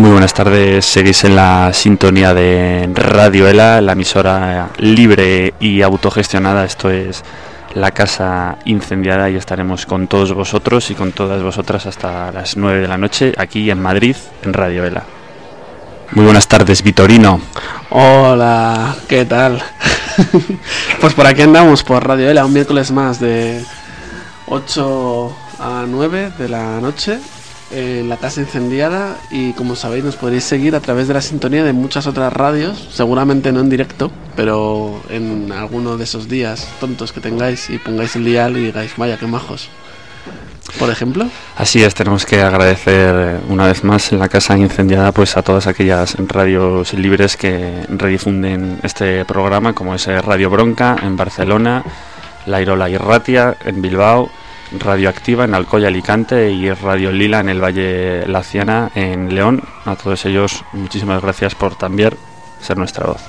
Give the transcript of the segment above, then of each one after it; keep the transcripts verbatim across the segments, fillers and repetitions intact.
Muy buenas tardes, seguís en la sintonía de Radio Ela, la emisora libre y autogestionada. Esto es La Casa Incendiada y estaremos con todos vosotros y con todas vosotras hasta las nueve de la noche aquí en Madrid, en Radio Ela. Muy buenas tardes, Vitorino. Hola, ¿qué tal? Pues por aquí andamos, por Radio Ela, un miércoles más de ocho a nueve de la noche en La Casa Incendiada, y como sabéis nos podéis seguir a través de la sintonía de muchas otras radios, seguramente no en directo, pero en alguno de esos días tontos que tengáis y pongáis el dial y digáis, vaya, qué majos. Por ejemplo. Así es, tenemos que agradecer una vez más en La Casa Incendiada pues a todas aquellas radios libres que redifunden este programa, como es Radio Bronca en Barcelona, La Irola y Ratia en Bilbao, Radio Activa en Alcoy, Alicante, y Radio Lila en el Valle Laciana en León. A todos ellos muchísimas gracias por también ser nuestra voz.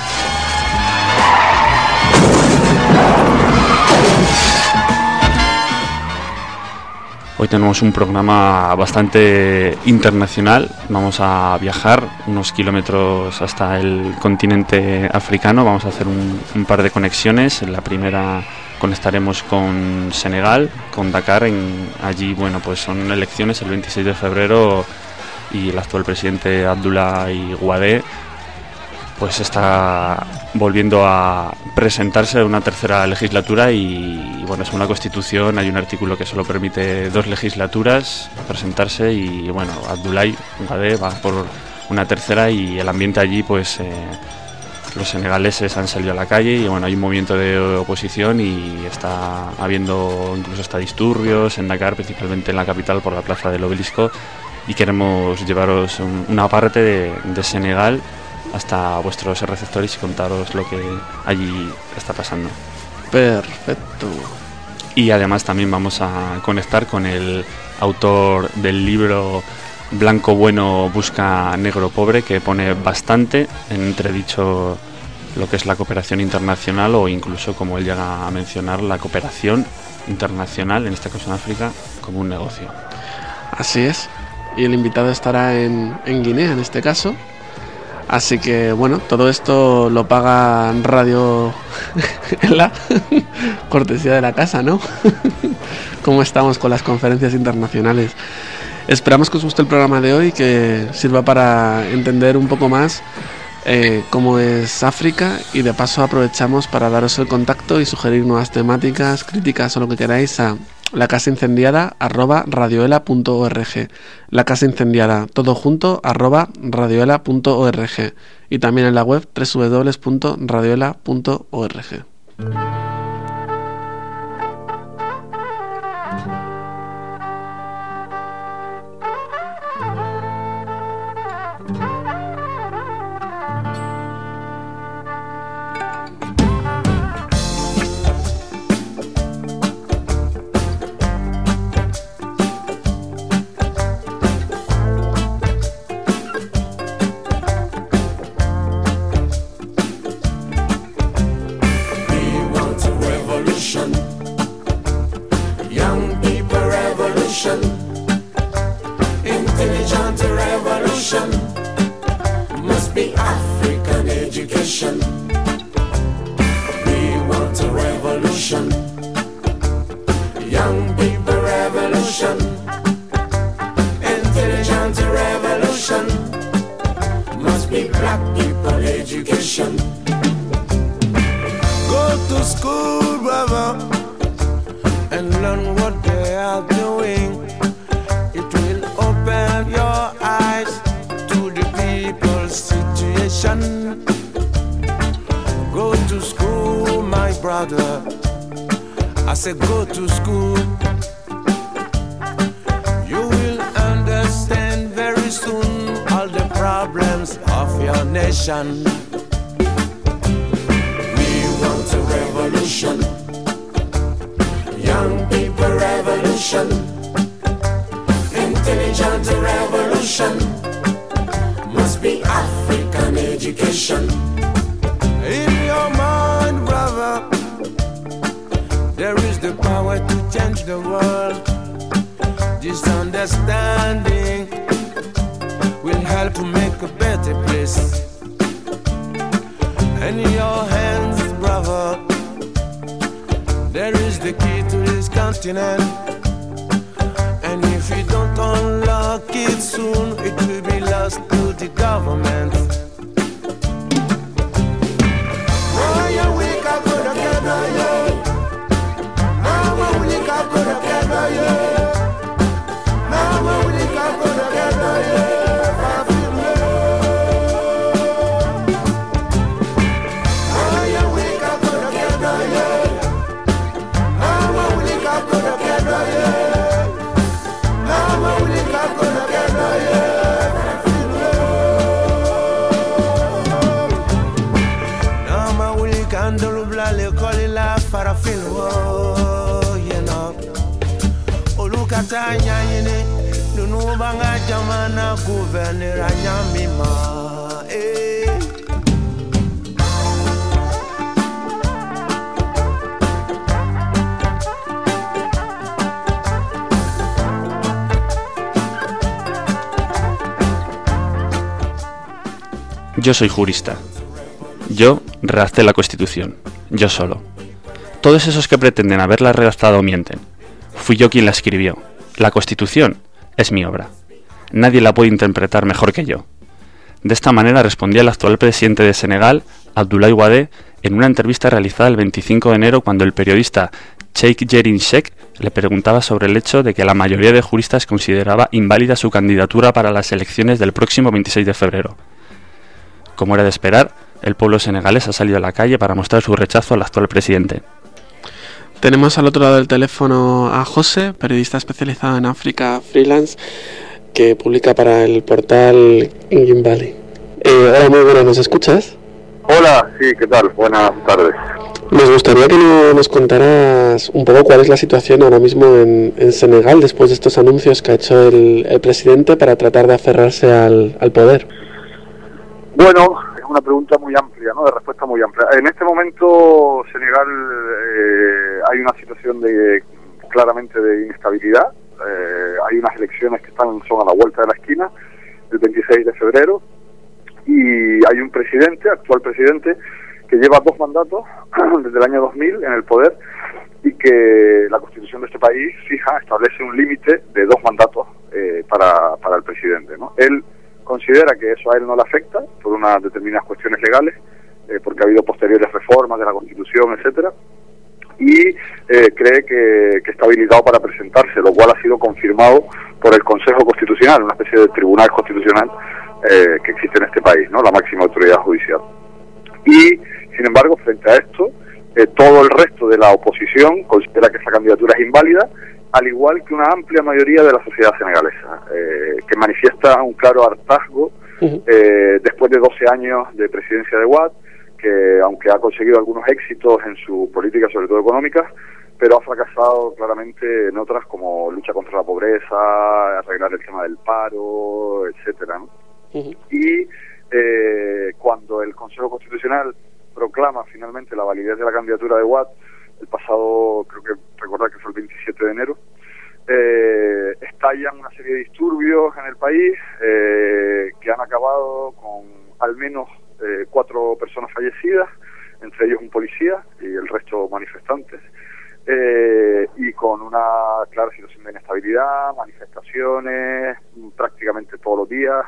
Hoy tenemos un programa bastante internacional. Vamos a viajar unos kilómetros hasta el continente africano. Vamos a hacer un, un par de conexiones. En la primera conectaremos con Senegal, con Dakar. En, allí, bueno, pues son elecciones el veintiséis de febrero y el actual presidente Abdoulaye Wade pues está volviendo a presentarse a una tercera legislatura y, y bueno, según la Constitución hay un artículo que solo permite dos legislaturas presentarse y bueno, Abdoulaye Wade va por una tercera y el ambiente allí pues eh, los senegaleses han salido a la calle y bueno, hay un movimiento de oposición y está habiendo incluso hasta disturbios en Dakar, principalmente en la capital por la plaza del Obelisco, y queremos llevaros un, una parte de, de Senegal hasta vuestros receptores y contaros lo que allí está pasando. Perfecto. Y además también vamos a conectar con el autor del libro Blanco Bueno Busca Negro Pobre, que pone bastante en entredicho lo que es la cooperación internacional o incluso, como él llega a mencionar, la cooperación internacional, en este caso en África, como un negocio. Así es. Y el invitado estará en, en Guinea en este caso. Así que bueno, todo esto lo paga Radio Ela, cortesía de la casa, ¿no? ¿Cómo estamos con las conferencias internacionales? Esperamos que os guste el programa de hoy, que sirva para entender un poco más eh, cómo es África, y de paso aprovechamos para daros el contacto y sugerir nuevas temáticas, críticas o lo que queráis a La Casa Incendiada arroba radioela punto org. La Casa Incendiada, todo junto, arroba radioela punto org, y también en la web doble u doble u doble u punto radioela punto org. This understanding will help place. And in your hands, brother, there is the key to this continent. And if you don't unlock it soon, it will be lost to the government. Oh, yeah, we can go together, yeah. Now we can go together, yeah. Now we can go together, yeah. I feel love. Oh, yeah, we can go together, yeah. Now we can go together, yeah. Now we can go together, yeah. I feel love. Now we can do blale call it laugh for a feel love, you know. Olukatanya yene nunu banga jamana gouverneur anyamima eh. Yo soy jurista. Yo redacté la Constitución. Yo solo. Todos esos que pretenden haberla redactado mienten. Fui yo quien la escribió. La Constitución es mi obra. Nadie la puede interpretar mejor que yo. De esta manera respondía el actual presidente de Senegal, Abdoulaye Wade, en una entrevista realizada el veinticinco de enero cuando el periodista Cheikh Yérim Seck le preguntaba sobre el hecho de que la mayoría de juristas consideraba inválida su candidatura para las elecciones del próximo veintiséis de febrero. Como era de esperar, el pueblo senegalés ha salido a la calle para mostrar su rechazo al actual presidente. Tenemos al otro lado del teléfono a José, periodista especializado en África, freelance, que publica para el portal Ingimbali. Eh, hola, muy buenas, ¿nos escuchas? Hola, sí, ¿qué tal? Buenas tardes. Nos gustaría que nos contaras un poco cuál es la situación ahora mismo en, en Senegal después de estos anuncios que ha hecho el, el presidente para tratar de aferrarse al, al poder. Bueno, es una pregunta muy amplia, ¿no? De respuesta muy amplia. En este momento, Senegal, eh, hay una situación de claramente de inestabilidad. Eh, hay unas elecciones que están son a la vuelta de la esquina, el veintiséis de febrero, y hay un presidente, actual presidente, que lleva dos mandatos desde el año dos mil en el poder, y que la Constitución de este país fija, establece un límite de dos mandatos eh, para, para el presidente, ¿no? Él considera que eso a él no le afecta por unas determinadas cuestiones legales, eh, porque ha habido posteriores reformas de la Constitución, etcétera, y eh, cree que, que está habilitado para presentarse, lo cual ha sido confirmado por el Consejo Constitucional, una especie de tribunal constitucional eh, que existe en este país, ¿no? La máxima autoridad judicial. Y, sin embargo, frente a esto, eh, todo el resto de la oposición considera que esa candidatura es inválida, al igual que una amplia mayoría de la sociedad senegalesa, eh, que manifiesta un claro hartazgo uh-huh. eh, después de doce años de presidencia de Wade, que aunque ha conseguido algunos éxitos en su política, sobre todo económica, pero ha fracasado claramente en otras como lucha contra la pobreza, arreglar el tema del paro, etcétera, ¿no? Uh-huh. Y eh, cuando el Consejo Constitucional proclama finalmente la validez de la candidatura de Wade, el pasado, creo que recordar que fue el veintisiete de enero, eh, estallan una serie de disturbios en el país eh, que han acabado con al menos eh, cuatro personas fallecidas, entre ellos un policía y el resto manifestantes, eh, y con una clara situación de inestabilidad, manifestaciones prácticamente todos los días,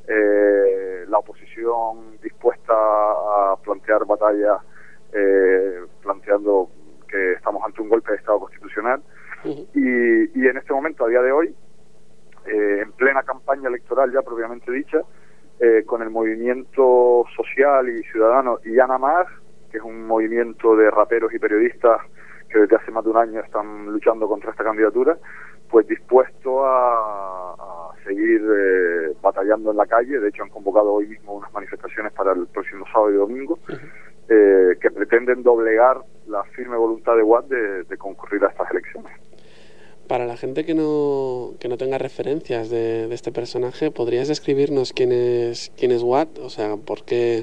eh, la oposición dispuesta a plantear batallas, eh, planteando que estamos ante un golpe de Estado constitucional, uh-huh. y, y en este momento, a día de hoy, eh, en plena campaña electoral ya propiamente dicha, eh, con el movimiento social y ciudadano Yanamar, que es un movimiento de raperos y periodistas que desde hace más de un año están luchando contra esta candidatura, pues dispuesto a, a seguir eh, batallando en la calle. De hecho, han convocado hoy mismo unas manifestaciones para el próximo sábado y domingo, uh-huh. eh, que pretenden doblegar la firme voluntad de Wade de, de concurrir a estas elecciones. Para la gente que no que no tenga referencias de, de este personaje, ¿podrías describirnos quién es quién es Wade? O sea, ¿por qué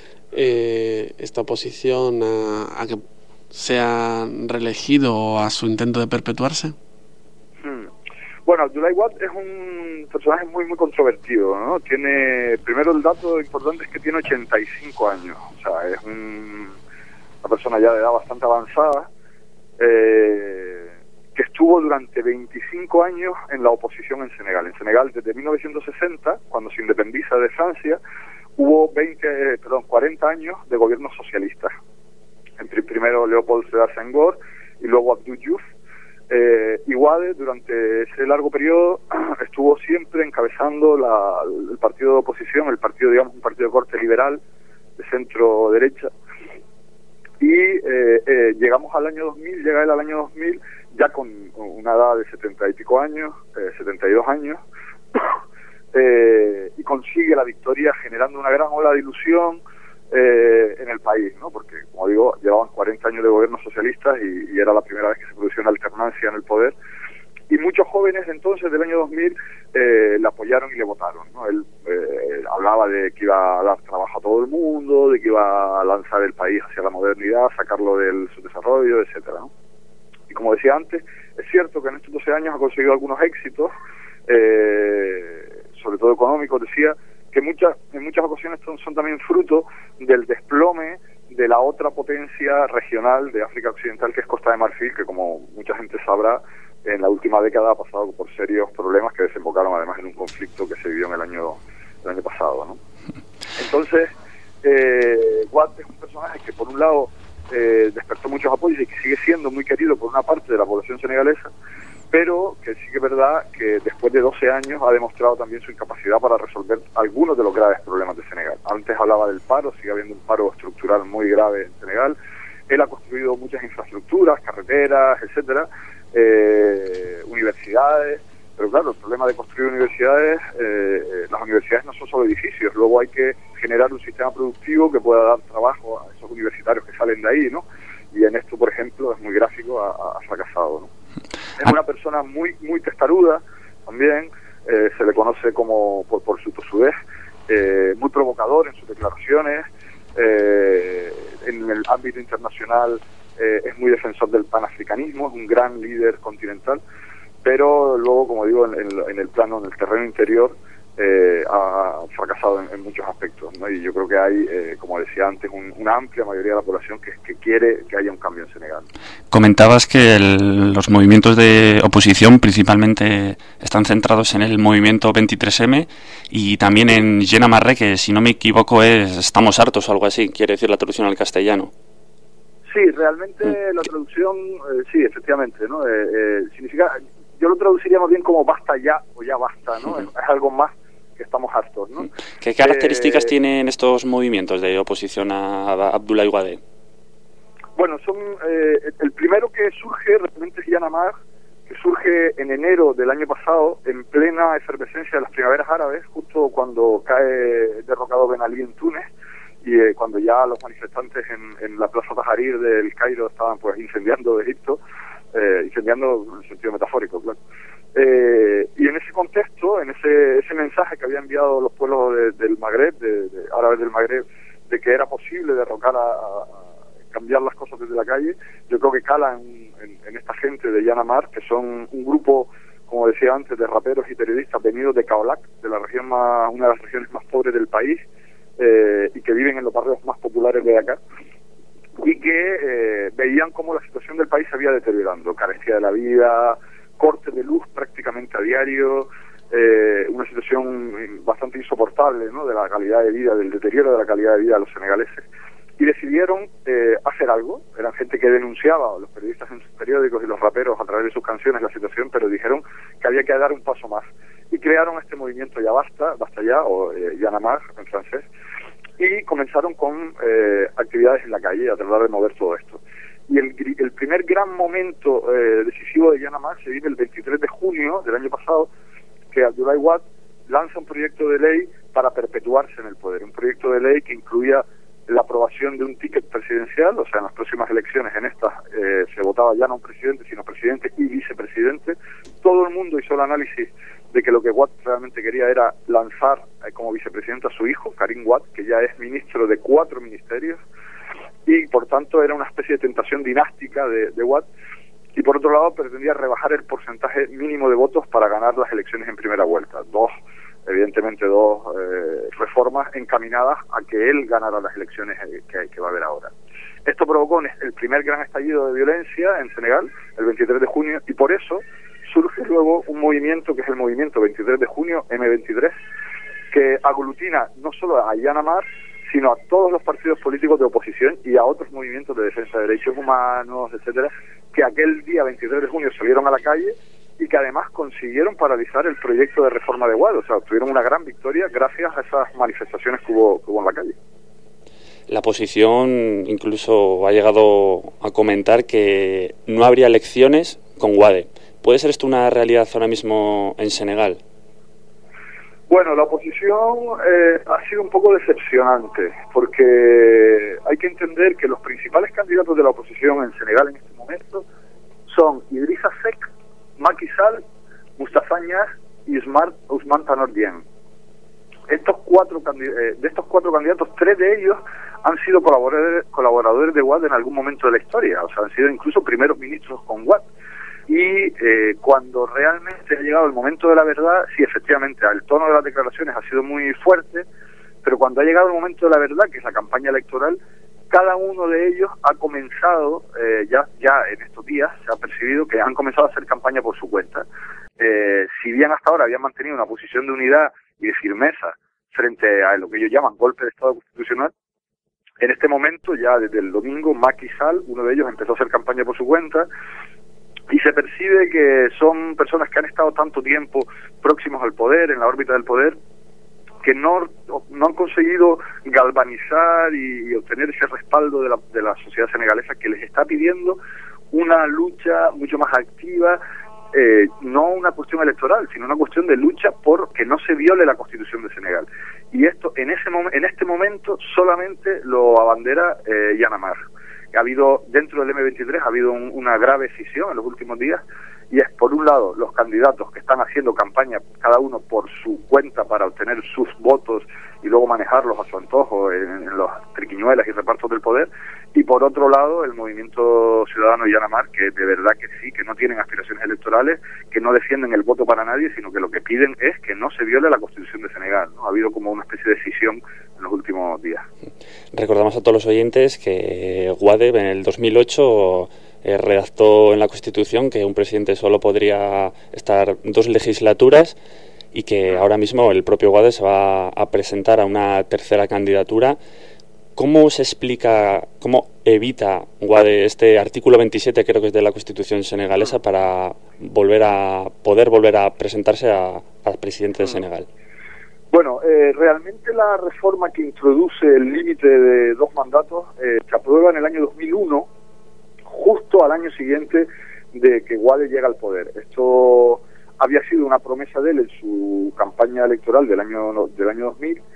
eh, esta oposición a, a que sea reelegido o a su intento de perpetuarse? Hmm. Bueno, Abdoulaye Wade es un personaje muy, muy controvertido, ¿no? Tiene, primero el dato importante es que tiene ochenta y cinco años, o sea, es un, una persona ya de edad bastante avanzada, eh, que estuvo durante veinticinco años en la oposición en Senegal. En Senegal, desde mil novecientos sesenta, cuando se independiza de Francia, hubo veinte, eh, perdón, cuarenta años de gobiernos socialistas. En pr primero Léopold Sédar Senghor y luego Abdou Diouf. Eh, y Wade, durante ese largo periodo, estuvo siempre encabezando la, el partido de oposición, el partido, digamos, un partido de corte liberal, de centro-derecha. Y eh, eh, llegamos al año dos mil, llega él al año dos mil, ya con una edad de setenta y pico años, eh, setenta y dos años, eh, y consigue la victoria generando una gran ola de ilusión eh, en el país, ¿no? Porque, como digo, llevaban cuarenta años de gobierno socialista y, y era la primera vez que se produjo una alternancia en el poder. Y muchos jóvenes entonces del año dos mil eh, le apoyaron y le votaron, ¿no? Él eh, hablaba de que iba a dar trabajo a todo el mundo, de que iba a lanzar el país hacia la modernidad, sacarlo del subdesarrollo, etcétera, ¿no? Y como decía antes, es cierto que en estos doce años ha conseguido algunos éxitos, eh, sobre todo económicos, decía, que muchas en muchas ocasiones son, son también fruto del desplome de la otra potencia regional de África Occidental, que es Costa de Marfil, que como mucha gente sabrá, en la última década ha pasado por serios problemas que desembocaron además en un conflicto que se vivió en el año el año pasado, ¿no? Entonces, eh, Wade es un personaje que por un lado eh, despertó muchos apoyos y que sigue siendo muy querido por una parte de la población senegalesa, pero que sí que es verdad que después de doce años ha demostrado también su incapacidad para resolver algunos de los graves problemas de Senegal. Antes hablaba del paro, sigue habiendo un paro estructural muy grave en Senegal. Él ha construido muchas infraestructuras, carreteras, etcétera, eh, universidades, pero claro, el problema de construir universidades, eh, las universidades no son solo edificios, luego hay que generar un sistema productivo que pueda dar trabajo a esos universitarios que salen de ahí, ¿no? Y en esto, por ejemplo, es muy gráfico, ha, ha fracasado, ¿no? Es una persona muy muy testaruda también, eh, se le conoce como por, por su tosudez, eh, muy provocador en sus declaraciones, eh, en el ámbito internacional eh, es muy defensor del panafricanismo, es un gran líder continental, pero luego, como digo, en, en, en el plano, en el terreno interior, eh, ha fracasado en, en muchos aspectos, ¿no? Y yo creo que hay, eh, como decía antes, un, una amplia mayoría de la población que, que quiere que haya un cambio en Senegal. Comentabas que el, los movimientos de oposición principalmente están centrados en el movimiento veintitrés eme y también en Y'en a marre, que si no me equivoco es estamos hartos o algo así, quiere decir la traducción al castellano. Sí, realmente mm. la traducción, eh, sí, efectivamente, ¿no? Eh, eh, significa, yo lo traduciría más bien como basta ya o ya basta, ¿no? Mm. Es, es algo más que estamos hartos, ¿no? ¿Qué características eh, tienen estos movimientos de oposición a Abdoulaye Wade? Bueno, son eh, el primero que surge realmente es Y'en a marre, que surge en enero del año pasado, en plena efervescencia de las primaveras árabes, justo cuando cae derrocado Ben Ali en Túnez, y eh, cuando ya los manifestantes en, en la Plaza Tahrir del Cairo estaban pues incendiando Egipto, eh, incendiando en el sentido metafórico, claro. Eh, y en ese contexto, en ese ese mensaje que habían enviado los pueblos de, del Magreb, de, de árabes del Magreb, de que era posible derrocar a, a, a cambiar las cosas desde la calle, yo creo que cala en, en, en esta gente de Y'en a marre, que son un grupo, como decía antes, de raperos y periodistas venidos de Kaolack, de la región más, una de las regiones más pobres del país, eh, y que viven en los barrios más populares de Dakar, y que eh, veían cómo la situación del país se había deteriorando, carencia de la vida, corte de luz prácticamente a diario, eh, una situación bastante insoportable, ¿no?, de la calidad de vida, del deterioro de la calidad de vida de los senegaleses, y decidieron eh, hacer algo. Eran gente que denunciaba, los periodistas en sus periódicos y los raperos a través de sus canciones, la situación, pero dijeron que había que dar un paso más, y crearon este movimiento Ya Basta, Basta Ya, o eh, Y'en a marre en francés, y comenzaron con eh, actividades en la calle a tratar de mover todo esto. Y el, el primer gran momento eh, decisivo de Y'en a marre se vive el veintitrés de junio del año pasado, que Abdoulaye Wade lanza un proyecto de ley para perpetuarse en el poder, un proyecto de ley que incluía la aprobación de un ticket presidencial, o sea, en las próximas elecciones, en estas, eh, se votaba ya no un presidente, sino presidente y vicepresidente. Todo el mundo hizo el análisis de que lo que Wade realmente quería era lanzar eh, como vicepresidente a su hijo, Karim Wade, que ya es ministro de cuatro ministerios, y por tanto era una especie de tentación dinástica de, de Wade, y por otro lado pretendía rebajar el porcentaje mínimo de votos para ganar las elecciones en primera vuelta. Dos, evidentemente dos eh, reformas encaminadas a que él ganara las elecciones que, que va a haber ahora. Esto provocó el primer gran estallido de violencia en Senegal, el veintitrés de junio, y por eso surge luego un movimiento que es el movimiento veintitrés de junio, eme veintitrés, que aglutina no solo a Y'en a Marre, sino a todos los partidos políticos de oposición y a otros movimientos de defensa de derechos humanos, etcétera, que aquel día veintitrés de junio salieron a la calle y que además consiguieron paralizar el proyecto de reforma de Wade. O sea, obtuvieron una gran victoria gracias a esas manifestaciones que hubo, que hubo en la calle. La oposición incluso ha llegado a comentar que no habría elecciones con Wade. ¿Puede ser esto una realidad ahora mismo en Senegal? Bueno, la oposición eh, ha sido un poco decepcionante, porque hay que entender que los principales candidatos de la oposición en Senegal en este momento son Idrissa Seck, Macky Sall, Moustapha Niasse y Ousmane Tanor Dieng. Estos cuatro eh, de estos cuatro candidatos, tres de ellos han sido colaboradores, colaboradores de Wade en algún momento de la historia, o sea, han sido incluso primeros ministros con Wade. Y eh, cuando realmente ha llegado el momento de la verdad, sí, efectivamente, el tono de las declaraciones ha sido muy fuerte, pero cuando ha llegado el momento de la verdad, que es la campaña electoral, cada uno de ellos ha comenzado, eh, ya ya en estos días se ha percibido que han comenzado a hacer campaña por su cuenta. Eh, si bien hasta ahora habían mantenido una posición de unidad y de firmeza frente a lo que ellos llaman golpe de Estado constitucional, en este momento, ya desde el domingo, Macky Sall, uno de ellos, empezó a hacer campaña por su cuenta, y se percibe que son personas que han estado tanto tiempo próximos al poder, en la órbita del poder, que no, no han conseguido galvanizar y, y obtener ese respaldo de la, de la sociedad senegalesa, que les está pidiendo una lucha mucho más activa, eh, no una cuestión electoral, sino una cuestión de lucha por que no se viole la Constitución de Senegal. Y esto en ese mom- en este momento solamente lo abandera eh, Y'en a Marre. Ha habido, dentro del eme veintitrés, ha habido un, una grave escisión en los últimos días, y es, por un lado, los candidatos que están haciendo campaña, cada uno por su cuenta, para obtener sus votos y luego manejarlos a su antojo en, en los triquiñuelas y repartos del poder, y por otro lado, el movimiento ciudadano Y'en a Marre, que de verdad que sí, que no tienen aspiraciones electorales, que no defienden el voto para nadie, sino que lo que piden es que no se viole la Constitución de Senegal, ¿no? Ha habido como una especie de escisión en los últimos días. Recordamos a todos los oyentes que Wade en el dos mil ocho eh, redactó en la Constitución que un presidente solo podría estar dos legislaturas, y que ahora mismo el propio Wade se va a presentar a una tercera candidatura. ¿Cómo se explica, cómo evita Wade este artículo veintisiete, creo que es de la Constitución senegalesa, para volver a poder volver a presentarse a, a presidente de Senegal? Bueno, eh, realmente la reforma que introduce el límite de dos mandatos eh, se aprueba en el año dos mil uno, justo al año siguiente de que Wade llega al poder. Esto había sido una promesa de él en su campaña electoral del año del año dos mil,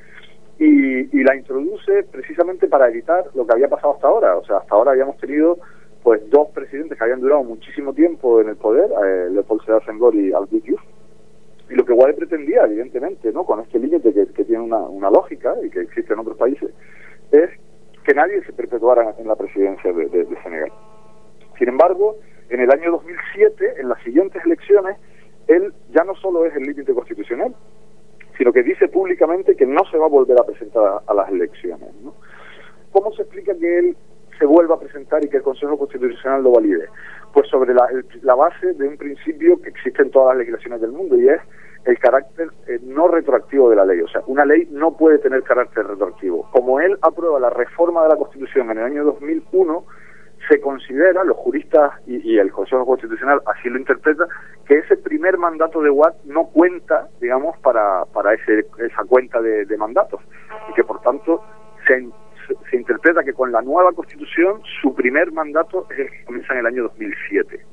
y, y la introduce precisamente para evitar lo que había pasado hasta ahora. O sea, hasta ahora habíamos tenido pues dos presidentes que habían durado muchísimo tiempo en el poder, eh, Leopold Sédar Senghor y Abdou Diouf. Y lo que Wade pretendía, evidentemente, ¿no?, con este límite que, que tiene una, una lógica y que existe en otros países, es que nadie se perpetuara en la presidencia de, de, de Senegal. Sin embargo, en el año dos mil siete, en las siguientes elecciones, él ya no solo es el límite constitucional, sino que dice públicamente que no se va a volver a presentar a, a las elecciones, ¿no? ¿Cómo se explica que él se vuelva a presentar y que el Consejo Constitucional lo valide? Pues sobre la, el, la base de un principio que existe en todas las legislaciones del mundo, y es el carácter eh, no retroactivo de la ley. O sea, una ley no puede tener carácter retroactivo. Como él aprueba la reforma de la Constitución en el año dos mil uno, se considera, los juristas y, y el Consejo Constitucional así lo interpreta, que ese primer mandato de Wade no cuenta, digamos, para para ese, esa cuenta de, de mandatos, y que por tanto se, se interpreta que con la nueva Constitución su primer mandato es el que comienza en el año dos mil siete.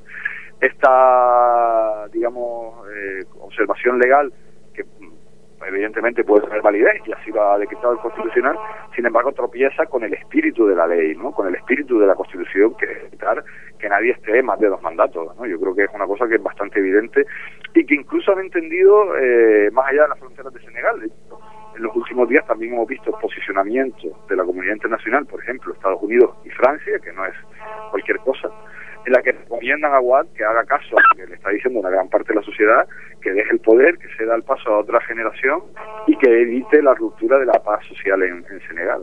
Esta, digamos, eh, observación legal, que evidentemente puede tener validez, y así lo ha decretado el Constitucional, sin embargo tropieza con el espíritu de la ley, ¿no?, con el espíritu de la Constitución, que es evitar que nadie esté más de dos mandatos, ¿no? Yo creo que es una cosa que es bastante evidente y que incluso han entendido eh, más allá de las fronteras de Senegal. En los últimos días también hemos visto posicionamientos de la comunidad internacional, por ejemplo, Estados Unidos y Francia, que no es cualquier cosa, en la que recomiendan a Wade que haga caso a lo que le está diciendo una gran parte de la sociedad, que deje el poder, que se da el paso a otra generación y que evite la ruptura de la paz social en, en Senegal.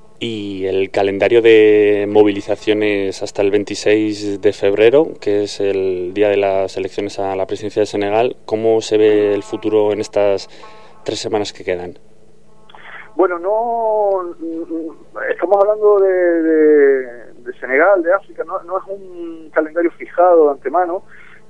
Y el calendario de movilizaciones hasta el veintiséis de febrero, que es el día de las elecciones a la presidencia de Senegal, ¿cómo se ve el futuro en estas tres semanas que quedan? Bueno, no estamos hablando de, de, de Senegal, de África, no, no es un calendario fijado de antemano.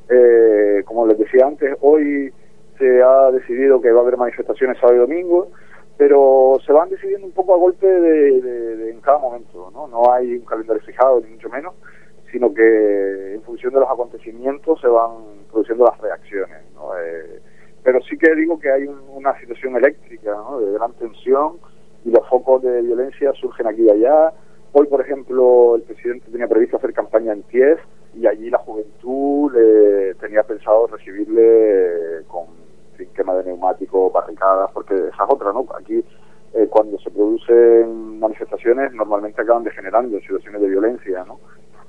Eh, como les decía antes, hoy se ha decidido que va a haber manifestaciones sábado y domingo, pero se van decidiendo un poco a golpe de, de, de en cada momento, ¿no? No hay un calendario fijado, ni mucho menos, sino que en función de los acontecimientos se van produciendo las reacciones, ¿no? Eh, pero sí que digo que hay un, una situación eléctrica, ¿no? De gran tensión, y los focos de violencia surgen aquí y allá. Hoy, por ejemplo, el presidente tenía previsto hacer campaña en Thiès, y allí la juventud le tenía pensado recibirle con quema de neumáticos, barricadas, porque esa es otra, ¿no? Aquí, eh, cuando se producen manifestaciones, normalmente acaban degenerando en situaciones de violencia, ¿no?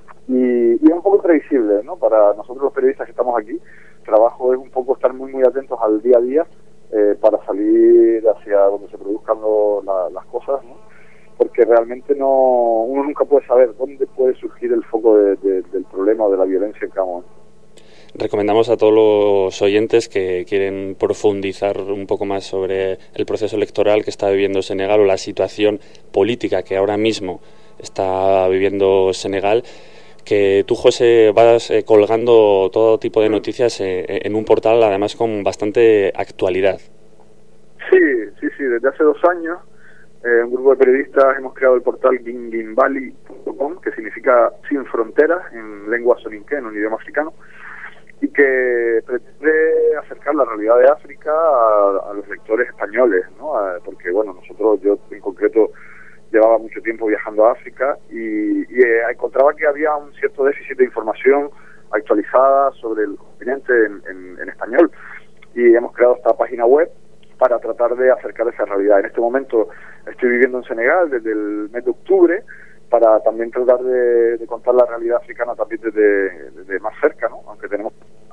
Y, y es un poco previsible, ¿no? Para nosotros los periodistas que estamos aquí, el trabajo es un poco estar muy, muy atentos al día a día, eh, para salir hacia donde se produzcan lo, la, las cosas, ¿no? Porque realmente no, uno nunca puede saber dónde puede surgir el foco de, de, del problema o de la violencia en cada momento. Recomendamos a todos los oyentes que quieren profundizar un poco más sobre el proceso electoral que está viviendo Senegal o la situación política que ahora mismo está viviendo Senegal, que tú, José, vas eh, colgando todo tipo de noticias eh, en un portal, además con bastante actualidad. Sí, sí, sí, desde hace dos años eh, un grupo de periodistas hemos creado el portal gingimbali punto com, que significa sin fronteras en lengua soninké, en un idioma africano, y que pretende acercar la realidad de África a, a los lectores españoles, ¿no? A, porque, bueno, nosotros, yo en concreto, llevaba mucho tiempo viajando a África y, y eh, encontraba que había un cierto déficit de información actualizada sobre el continente en, en, en español, y hemos creado esta página web para tratar de acercar esa realidad. En este momento estoy viviendo en Senegal desde el mes de octubre, para también tratar de, de contar la realidad africana también desde, desde más cerca, ¿no? Aunque tenemos...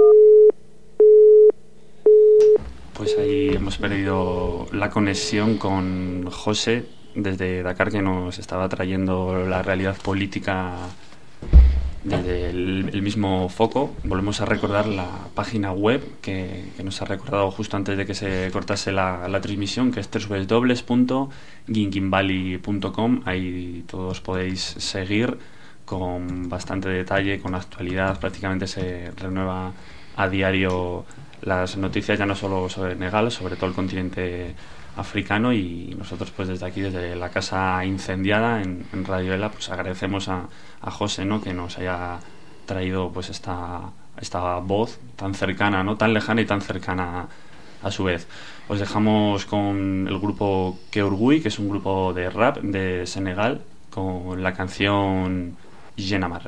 Pues ahí hemos perdido la conexión con José desde Dakar, que nos estaba trayendo la realidad política desde el, el mismo foco. Volvemos a recordar la página web que, que nos ha recordado justo antes de que se cortase la, la transmisión, que es doble u doble u doble u punto gingimbali punto com. Ahí todos podéis seguir con bastante detalle, con actualidad. Prácticamente se renueva a diario las noticias, ya no solo sobre Senegal, sobre todo el continente africano, y nosotros pues desde aquí, desde la casa incendiada en, en Radio Ela, pues agradecemos a, a José, ¿no?, que nos haya traído pues esta, esta voz tan cercana, ¿no?, tan lejana y tan cercana a su vez. Os dejamos con el grupo Keurgui, que es un grupo de rap de Senegal, con la canción Je n'amarre.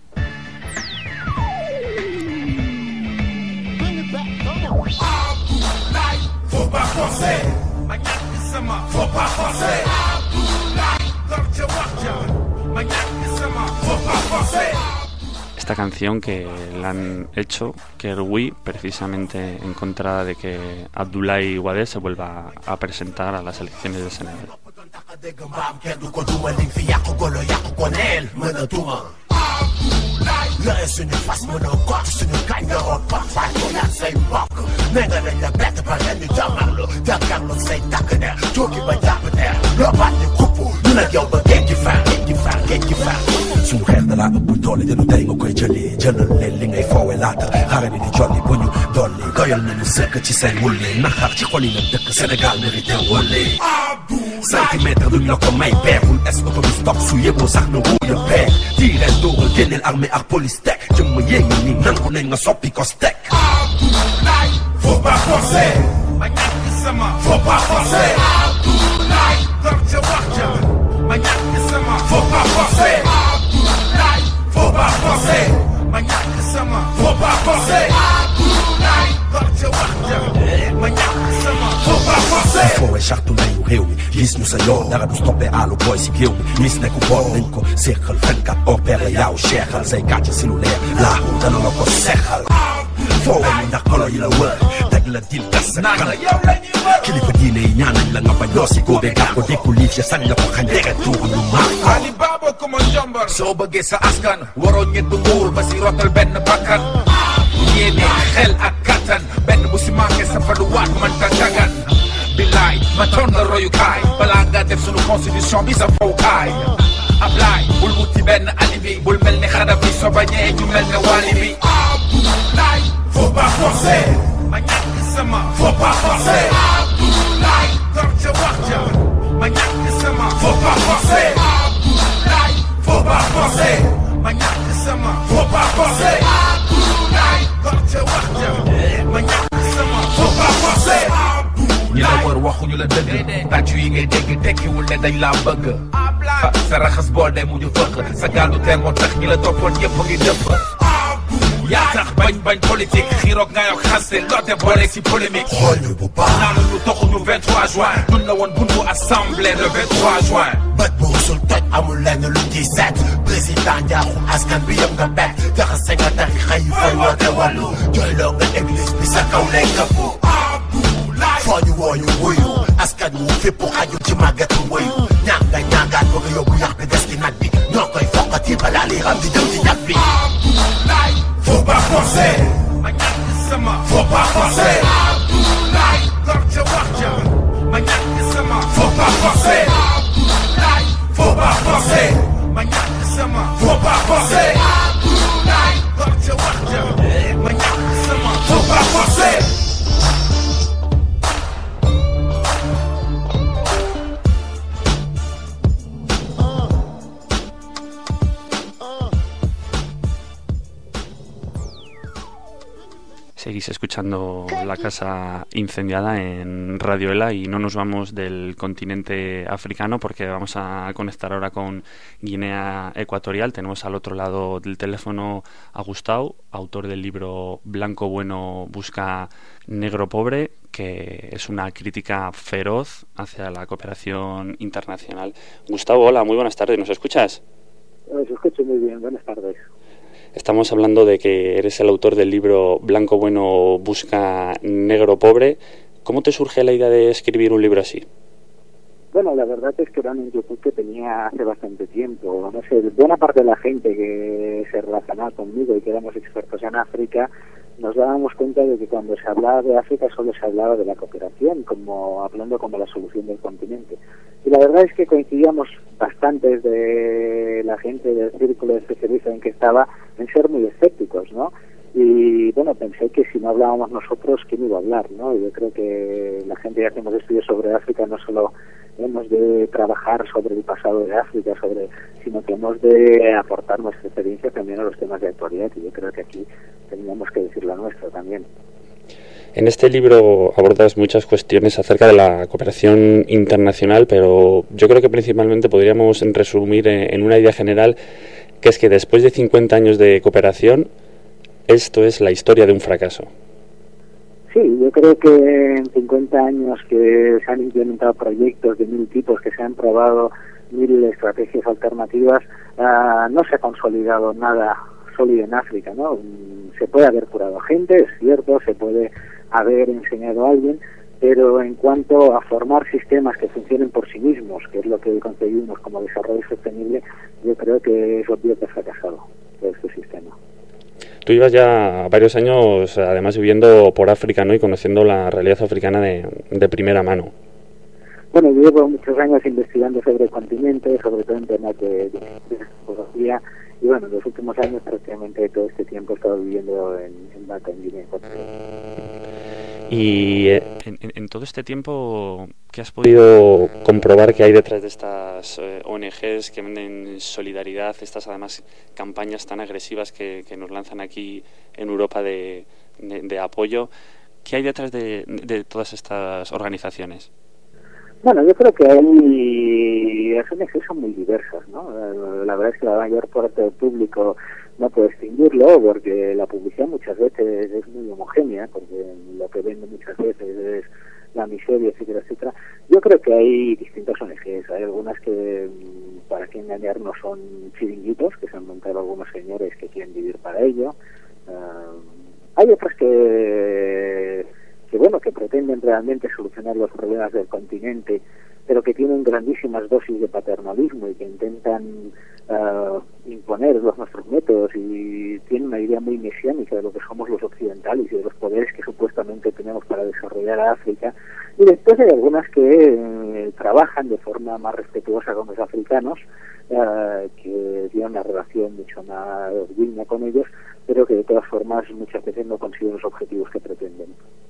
Esta canción que la han hecho Keurgui precisamente en contra de que Abdoulaye Wade se vuelva a presentar a las elecciones de Senegal. La suñu fas mënoo gott suñu kañ nga root ba faay ko yaa say mbokk ne nga dañ la bett ba leen ñu jàmmarlu jàkkaarlu say takk der jógi ba jàpp der loo baat ni kupp ñu nag yow ba géej gi fer géej gi fer géej gi fer suñu xeer da laa ëpp doole te du tey nga koy jëlee jëlal leen li ngay foowe laata xare bi di jolli bu ñu dolli doyal nañu sëkk ci seen wulli naxar ci xol yi la dëkk Sénégal mérité wulli centimètre duñ la ko may beerul est autobus stop su yëgoo sax na wuuya beer tiireel dóoral génneel armée ak police teg jëmm yéegi ni nangu nañ nga soppi ko stek Abdoulaye faut pas forcer ma ñàkk sama faut pas forcer Abdoulaye dor ca wax ja ma ñàkk sama faut pas forcer Abdoulaye faut pas forcer ma ñàkk sama faut pas forcer Abdoulaye dor ca wax ja ma ñàkk sama faut pas forcer foowe sartu nañu réew mi gis ñu sa yoon dara du stoppé àllu boy si géew mi mis ne ku bon nañ ko séqal fenkat opère yaaw seexal say gàcc si lu leer laa dana la ko seexal foo wañu ndax kolo yi la wër teg la dil gas sa kanam kilifa diine yi ñaanañ la nga bañ loo si góobee gàtt ko dékku liif ya sañ la ko xañ dege tuuxu lu maak Ali Baba ko ma njombar soo bëggee sa askan waroo ñett nguur ba si rotal benn bakkan yéene xel ak kattan benn bu si manqué sa faduwaat man ta dagan bilaay ma toon na royukaay balaa nga def sunu constitution bi sa fowkaay Ablaay bul wuti benn alibi bul mel ni Xadafi soo bañee ñu mel ne wali bi Abdoulaye faut pas forcer ma ñàkk sama faut pas forcer Abdoulaye door ca wax ja ma ñàkk sama faut pas forcer Abdoulaye faut pas forcer ma ñàkk sama faut pas forcer Abdoulaye door ca wax ja ma ñàkk sama faut pas forcer ñi la wër waxuñu la dëgg tàccu yi ngay dégg tekkiwul ne dañ laa bëgg sa raxas bool day mujj fëq sa gàllu teer moo tax ñi la toppoon yëpp ngi dëpp yaa tax bañ bañ politique xiiroog nga yok xaste loote boole si polémique xool ñu bu baax naanu ñu toxuñu vingt-trois juin dun la woon buntu assemblée le vingt-trois juin bët bu rusul toj amul lenn lu ci set président njaaxu askan bi yëpp nga bet jaxase nga tarixa yi fay woote wàllu jooyloo nga église bi sa kaw lay këpp foo ñu woo ñu wuyu askan wu fépp xaju ci màggatu wuyu ñaan nga ñaangaat bëgg a yóbbu yàq bi des ci nag bi ñoo koy foqati balaa li xam di jëm ci ñag bi Abdoulaye faut pas forcer ma ñàkk sama faut pas forcer Abdoulaye door ca wax ja ma ñàkk sama faut pas forcer Abdoulaye faut pas forcer ma ñàkk sama faut pas forcer Abdoulaye door ca wax ja ma ñàkk sama faut pas forcer Seguís escuchando La Casa Incendiada en Radio Ela y no nos vamos del continente africano porque vamos a conectar ahora con Guinea Ecuatorial. Tenemos al otro lado del teléfono a Gustavo, autor del libro Blanco Bueno Busca Negro Pobre, que es una crítica feroz hacia la cooperación internacional. Gustavo, hola, muy buenas tardes, ¿nos escuchas? Os escucho muy bien, buenas tardes. Estamos hablando de que eres el autor del libro Blanco Bueno Busca Negro Pobre. ¿Cómo te surge la idea de escribir un libro así? Bueno, la verdad es que era una inquietud que tenía hace bastante tiempo. No sé, buena parte de la gente que se relacionaba conmigo y que éramos expertos en África, nos dábamos cuenta de que cuando se hablaba de África solo se hablaba de la cooperación, como hablando como la solución del continente. Y la verdad es que coincidíamos bastantes de la gente del círculo de especialistas en que estaba en ser muy escépticos, ¿no? Y bueno, pensé que si no hablábamos nosotros, ¿quién iba a hablar, no? Y yo creo que la gente que hacemos estudios sobre África no solo hemos de trabajar sobre el pasado de África, sobre, sino que hemos de aportar nuestra experiencia también a los temas de actualidad, y yo creo que aquí teníamos que decir la nuestra también. En este libro abordas muchas cuestiones acerca de la cooperación internacional, pero yo creo que principalmente podríamos resumir en una idea general, que es que después de cincuenta años de cooperación, esto es la historia de un fracaso. Sí, yo creo que en cincuenta años que se han implementado proyectos de mil tipos, que se han probado mil estrategias alternativas, uh, no se ha consolidado nada sólido en África, ¿no? Se puede haber curado a gente, es cierto, se puede haber enseñado a alguien, pero en cuanto a formar sistemas que funcionen por sí mismos, que es lo que conseguimos como desarrollo sostenible, yo creo que es obvio que ha fracasado este sistema. Tú llevas ya varios años, además, viviendo por África, ¿no? Y conociendo la realidad africana de, de primera mano. Bueno, yo llevo muchos años investigando sobre el continente, sobre todo en temas de, de, de antropología, y bueno, en los últimos años prácticamente todo este tiempo he estado viviendo en, en Bata, en Guinea Ecuatorial. Y eh, en, en todo este tiempo, ¿qué has podido comprobar que hay detrás de estas eh, O N Ges que venden solidaridad, estas además campañas tan agresivas que, que nos lanzan aquí en Europa de, de, de apoyo? ¿Qué hay detrás de, de todas estas organizaciones? Bueno, yo creo que hay las O N Ges son muy diversas, ¿no? La verdad es que la mayor parte del público no puede distinguirlo porque la publicidad muchas veces es muy homogénea, porque lo que vende muchas veces es la miseria, etcétera, etcétera. Yo creo que hay distintas O N Ges, hay algunas que, para qué engañarnos, son chiringuitos, que se han montado algunos señores que quieren vivir para ello. Uh, hay otras que, que, bueno, que pretenden realmente solucionar los problemas del continente, pero que tienen grandísimas dosis de paternalismo y que intentan uh, imponer los nuestros métodos y tienen una idea muy mesiánica de lo que somos los occidentales y de los poderes que supuestamente tenemos para desarrollar a África. Y después hay algunas que eh, trabajan de forma más respetuosa con los africanos, uh, que tienen una relación mucho más digna con ellos, pero que de todas formas muchas veces no consiguen los objetivos que pretenden.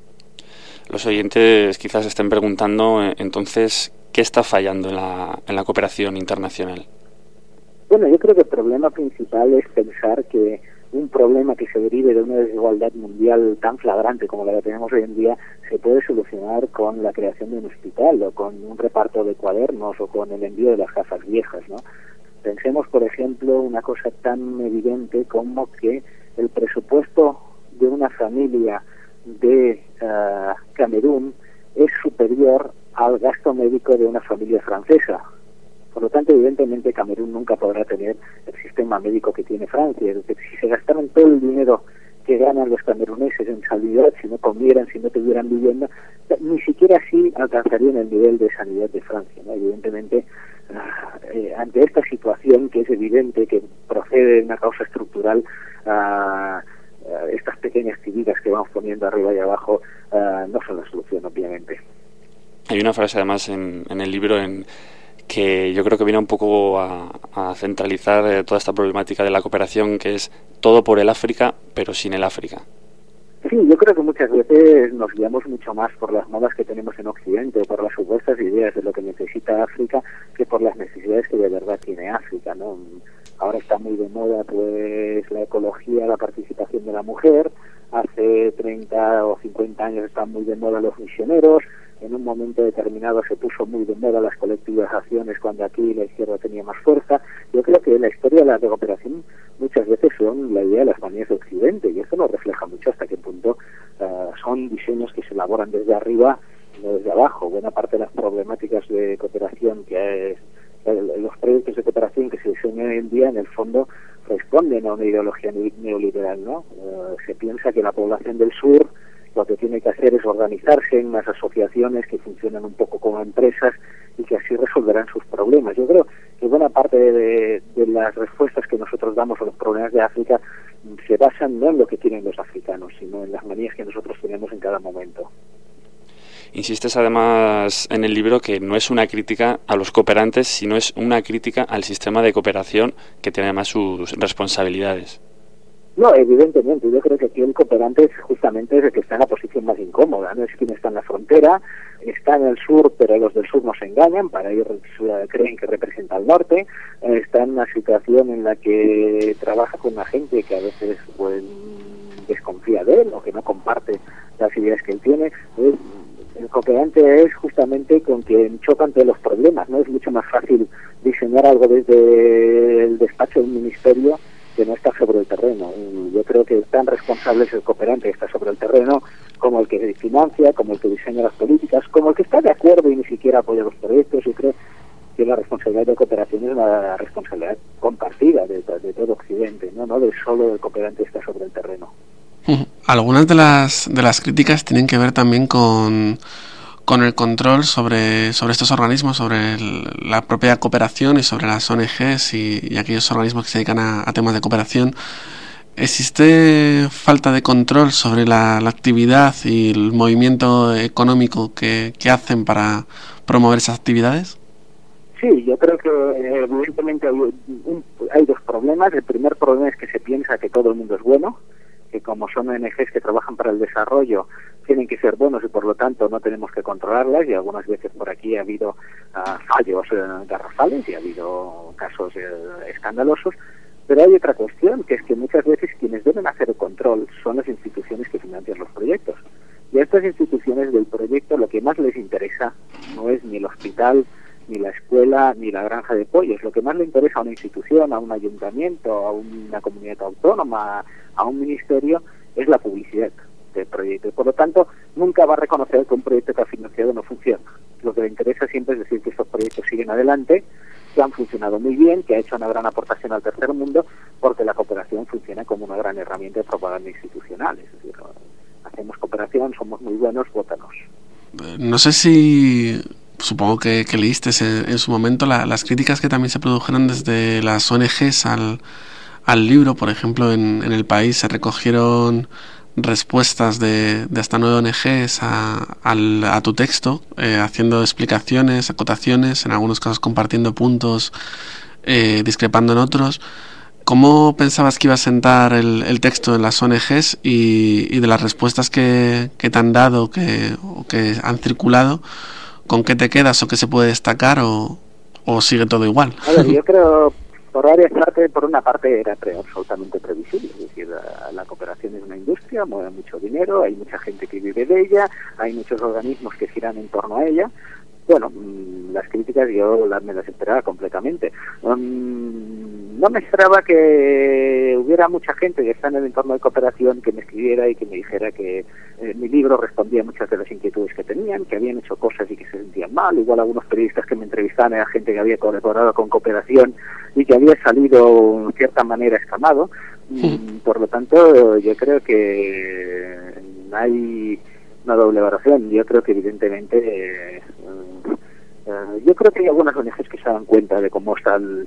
Los oyentes quizás estén preguntando, entonces, ¿qué está fallando en la, en la cooperación internacional? Bueno, yo creo que el problema principal es pensar que un problema que se derive de una desigualdad mundial tan flagrante como la que tenemos hoy en día se puede solucionar con la creación de un hospital o con un reparto de cuadernos o con el envío de las gafas viejas, ¿no? Pensemos, por ejemplo, una cosa tan evidente como que el presupuesto de una familia de uh, Camerún es superior al gasto médico de una familia francesa. Por lo tanto, evidentemente, Camerún nunca podrá tener el sistema médico que tiene Francia. Es decir, si se gastaran todo el dinero que ganan los cameruneses en sanidad, si no comieran, si no tuvieran vivienda, ni siquiera así alcanzarían el nivel de sanidad de Francia, ¿no? Evidentemente, eh, ante esta situación que es evidente que procede de una causa estructural, uh, estas pequeñas tiritas que vamos poniendo arriba y abajo uh, no son la solución, obviamente. Hay una frase además en, en el libro en que yo creo que viene un poco a, a centralizar eh, toda esta problemática de la cooperación, que es todo por el África, pero sin el África. Sí, yo creo que muchas veces nos guiamos mucho más por las modas que tenemos en Occidente, por las supuestas ideas de lo que necesita África, que por las necesidades que de verdad tiene África, ¿no? Ahora está muy de moda pues la ecología, la participación de la mujer. Hace treinta o cincuenta años están muy de moda los misioneros. En un momento determinado se puso muy de moda las colectivizaciones cuando aquí la izquierda tenía más fuerza. Yo creo que la historia de la cooperación muchas veces son la idea de las manías de Occidente, y eso nos refleja mucho hasta qué punto uh, son diseños que se elaboran desde arriba, no desde abajo. Buena parte de las problemáticas de cooperación que es los proyectos de cooperación que se diseñan hoy en día, en el fondo, responden a una ideología neoliberal, ¿no? Uh, se piensa que la población del sur lo que tiene que hacer es organizarse en unas asociaciones que funcionan un poco como empresas y que así resolverán sus problemas. Yo creo que buena parte de, de las respuestas que nosotros damos a los problemas de África se basan no en lo que tienen los africanos, sino en las manías que nosotros tenemos en cada momento. Insistes además en el libro que no es una crítica a los cooperantes, sino es una crítica al sistema de cooperación que tiene además sus responsabilidades. No, evidentemente, yo creo que aquí el cooperante es justamente el que está en la posición más incómoda, no es quien está en la frontera, está en el sur, pero los del sur nos engañan, para ellos creen que representa al norte, está en una situación en la que trabaja con una gente que a veces pues desconfía de él o que no comparte las ideas que él tiene. Es, el cooperante es justamente con quien choca ante los problemas, ¿no? Es mucho más fácil diseñar algo desde el despacho de un ministerio que no está sobre el terreno. Y yo creo que tan responsable es el cooperante que está sobre el terreno como el que financia, como el que diseña las políticas, como el que está de acuerdo y ni siquiera apoya los proyectos. Yo creo que la responsabilidad de cooperación es una responsabilidad compartida de, de todo Occidente, no no de solo el cooperante que está sobre el terreno. Algunas de las de las críticas tienen que ver también con con el control sobre sobre estos organismos, sobre el, la propia cooperación y sobre las O N Ges y, y aquellos organismos que se dedican a, a temas de cooperación. ¿Existe falta de control sobre la, la actividad y el movimiento económico que, que hacen para promover esas actividades? Sí, yo creo que eh, evidentemente hay, un, hay dos problemas. El primer problema es que se piensa que todo el mundo es bueno, que como son O N Ges que trabajan para el desarrollo, tienen que ser buenos y por lo tanto no tenemos que controlarlas, y algunas veces por aquí ha habido uh, fallos uh, garrafales y ha habido casos uh, escandalosos. Pero hay otra cuestión, que es que muchas veces quienes deben hacer el control son las instituciones que financian los proyectos. Y a estas instituciones del proyecto lo que más les interesa no es ni el hospital, ni la escuela, ni la granja de pollos. Lo que más le interesa a una institución, a un ayuntamiento, a una comunidad autónoma, a un ministerio, es la publicidad. ese proyecto. Y por lo tanto, nunca va a reconocer que un proyecto que ha financiado no funciona. Lo que le interesa siempre es decir que estos proyectos siguen adelante, que han funcionado muy bien, que ha hecho una gran aportación al tercer mundo, porque la cooperación funciona como una gran herramienta de propaganda institucional. Es decir, hacemos cooperación, somos muy buenos, vótanos. No sé si... Supongo que, que leíste en, en su momento la, las críticas que también se produjeron desde las O N Ges al, al libro. Por ejemplo, en, en El País se recogieron respuestas de, de hasta nueve O N Ges a, al, a tu texto, eh, haciendo explicaciones, acotaciones, en algunos casos compartiendo puntos, eh, discrepando en otros. ¿Cómo pensabas que iba a sentar el, el texto en las O N Ges y, y de las respuestas que, que te han dado que, o que han circulado? ¿Con qué te quedas o qué se puede destacar o, o sigue todo igual? A ver, yo creo, por varias partes, por una parte era pre, absolutamente previsible, es decir, la, la cooperación es una industria, mueve mucho dinero, hay mucha gente que vive de ella, hay muchos organismos que giran en torno a ella. Bueno, las críticas yo las, me las esperaba completamente. Um, no me esperaba que hubiera mucha gente que está en el entorno de cooperación que me escribiera y que me dijera que eh, mi libro respondía a muchas de las inquietudes que tenían, que habían hecho cosas y que se sentían mal. Igual algunos periodistas que me entrevistaban era gente que había colaborado con cooperación y que había salido en cierta manera escamado. Sí. Um, por lo tanto, yo creo que hay una doble valoración. Yo creo que evidentemente eh, uh, yo creo que hay algunas O N Ges que se dan cuenta de cómo está el,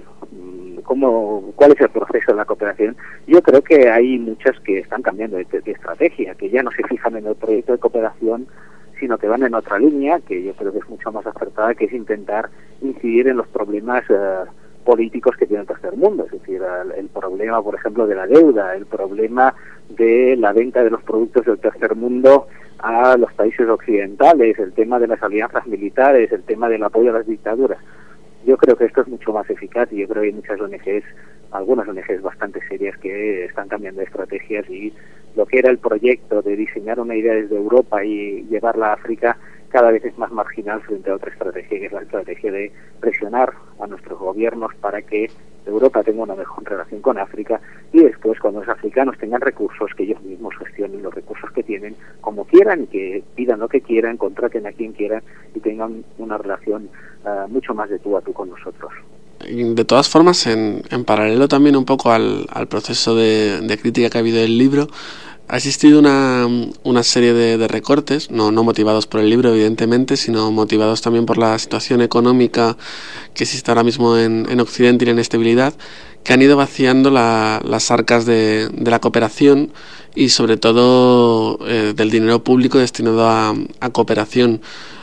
cómo, cuál es el proceso de la cooperación. Yo creo que hay muchas que están cambiando de, de estrategia, que ya no se fijan en el proyecto de cooperación, sino que van en otra línea, que yo creo que es mucho más acertada, que es intentar incidir en los problemas uh, políticos que tiene el tercer mundo, es decir, el, el problema, por ejemplo, de la deuda, el problema de la venta de los productos del tercer mundo a los países occidentales, el tema de las alianzas militares, el tema del apoyo a las dictaduras. Yo creo que esto es mucho más eficaz y yo creo que hay muchas O N Ges, algunas O N Ges bastante serias que están cambiando de estrategias y lo que era el proyecto de diseñar una idea desde Europa y llevarla a África cada vez es más marginal frente a otra estrategia, que es la estrategia de presionar a nuestros gobiernos para que Europa tenga una mejor relación con África y después cuando los africanos tengan recursos, que ellos mismos gestionen los recursos que tienen como quieran y que pidan lo que quieran, contraten a quien quieran y tengan una relación uh, mucho más de tú a tú con nosotros. De todas formas, en, en paralelo también un poco al, al proceso de, de crítica que ha habido del libro, ha existido una, una serie de, de recortes, no, no motivados por el libro evidentemente, sino motivados también por la situación económica que existe ahora mismo en, en Occidente y la inestabilidad, que han ido vaciando la, las arcas de, de la cooperación y sobre todo eh, del dinero público destinado a, a cooperación.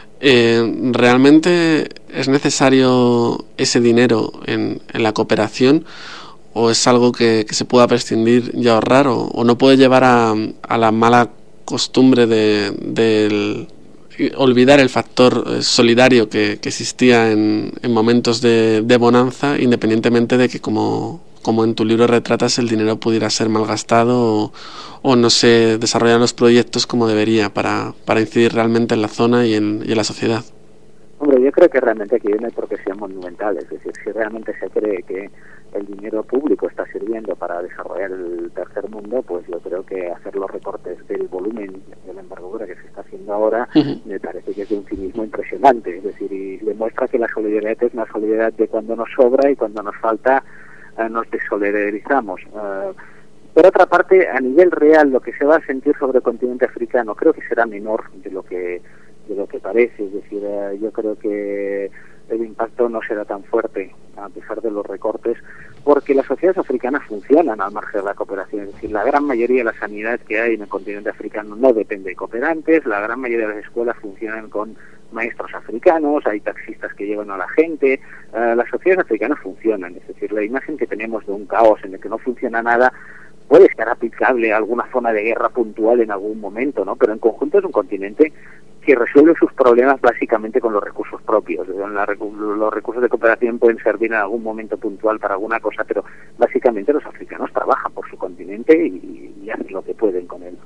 Eh, ¿Realmente es necesario ese dinero en, en la cooperación? ¿O es algo que, que se pueda prescindir y ahorrar? ¿O, o no puede llevar a, a la mala costumbre de, de el, olvidar el factor solidario que, que existía en, en momentos de, de bonanza, independientemente de que, como, como en tu libro retratas, el dinero pudiera ser malgastado o, o no se desarrollan los proyectos como debería para, para incidir realmente en la zona y en, y en la sociedad? Hombre, yo creo que realmente aquí hay una hipocresía monumental. Es decir, si realmente se cree que el dinero público está sirviendo para desarrollar el tercer mundo, pues yo creo que hacer los recortes del volumen de la envergadura que se está haciendo ahora uh-huh. me parece que es de un cinismo impresionante. Es decir, y demuestra que la solidaridad es una solidaridad de cuando nos sobra y cuando nos falta uh, nos desolidarizamos. Uh, por otra parte, a nivel real, lo que se va a sentir sobre el continente africano creo que será menor de lo que de lo que parece. Es decir, uh, yo creo que el impacto no será tan fuerte a pesar de los recortes, porque las sociedades africanas funcionan al margen de la cooperación. Es decir, la gran mayoría de la sanidad que hay en el continente africano no depende de cooperantes, la gran mayoría de las escuelas funcionan con maestros africanos, hay taxistas que llevan a la gente, uh, las sociedades africanas funcionan. Es decir, la imagen que tenemos de un caos en el que no funciona nada puede estar aplicable a alguna zona de guerra puntual en algún momento, ¿no? Pero en conjunto es un continente que resuelve sus problemas básicamente con los recursos propios. La, los recursos de cooperación pueden servir en algún momento puntual para alguna cosa, pero básicamente los africanos trabajan por su continente y, y hacen lo que pueden con él.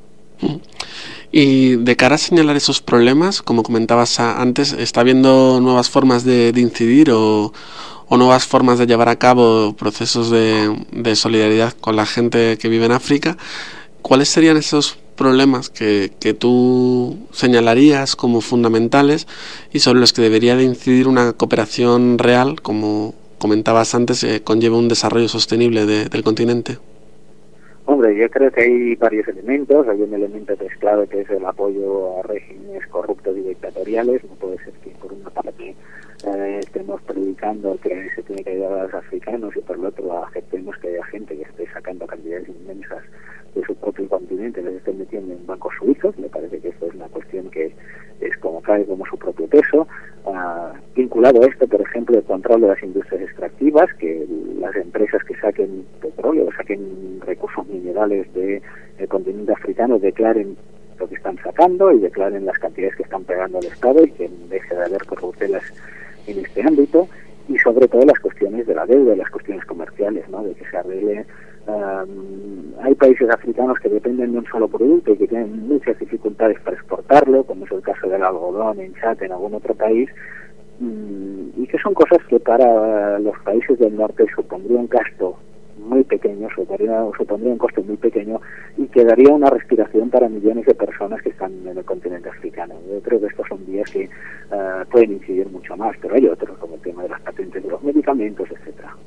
Y de cara a señalar esos problemas, como comentabas antes, ¿está habiendo nuevas formas de, de incidir o, o nuevas formas de llevar a cabo procesos de, de solidaridad con la gente que vive en África? ¿Cuáles serían esos problemas que, que tú señalarías como fundamentales y sobre los que debería de incidir una cooperación real, como comentabas antes, que eh, conlleva un desarrollo sostenible de, del continente? Hombre, yo creo que hay varios elementos. Hay un elemento que es clave, que es el apoyo a regímenes corruptos y dictatoriales. No puede ser que por una parte eh, estemos predicando que se tiene que ayudar a los africanos y por el otro aceptemos que haya gente que esté sacando cantidades inmensas de su propio continente, les estén metiendo en bancos suizos. Me parece que esto es una cuestión que es como cae como su propio peso. Uh, vinculado a esto, por ejemplo, el control de las industrias extractivas, que las empresas que saquen petróleo, saquen recursos minerales del de continente africano, declaren lo que están sacando y declaren las cantidades que están pagando al Estado y que deje de haber corruptelas en este ámbito. Y sobre todo las cuestiones de la deuda, las cuestiones comerciales, ¿no? De que se arregle. Um, hay países africanos que dependen de un solo producto y que tienen muchas dificultades para exportarlo, como es el caso del algodón en Chad, en algún otro país, um, y que son cosas que para los países del norte supondría un gasto muy pequeño, supondría, supondría un coste muy pequeño y que daría una respiración para millones de personas que están en el continente africano. Yo creo que estos son vías que uh, pueden incidir mucho más, pero hay otros, como el tema de las patentes de los medicamentos, etcétera.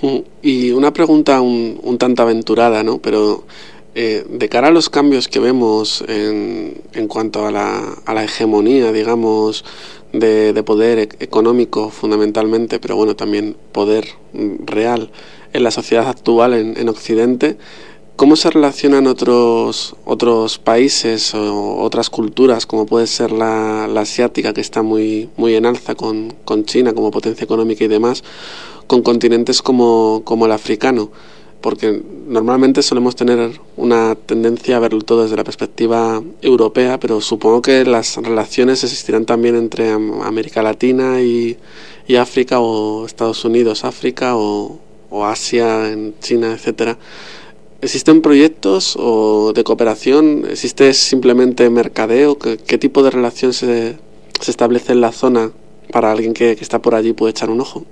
Y una pregunta un, un tanto aventurada, ¿no? Pero eh, de cara a los cambios que vemos en, en cuanto a la, a la hegemonía, digamos, de, de poder e- económico fundamentalmente, pero bueno, también poder real en la sociedad actual en, en Occidente, ¿cómo se relacionan otros otros países o otras culturas, como puede ser la, la asiática, que está muy muy en alza con, con China como potencia económica y demás, con continentes como, como el africano? Porque normalmente solemos tener una tendencia a verlo todo desde la perspectiva europea, pero supongo que las relaciones existirán también entre América Latina y, y África, o Estados Unidos, África, o, o Asia, en China, etcétera. ¿Existen proyectos o de cooperación? ¿Existe simplemente mercadeo? ¿Qué, qué tipo de relación se, se establece en la zona para alguien que, que está por allí puede echar un ojo?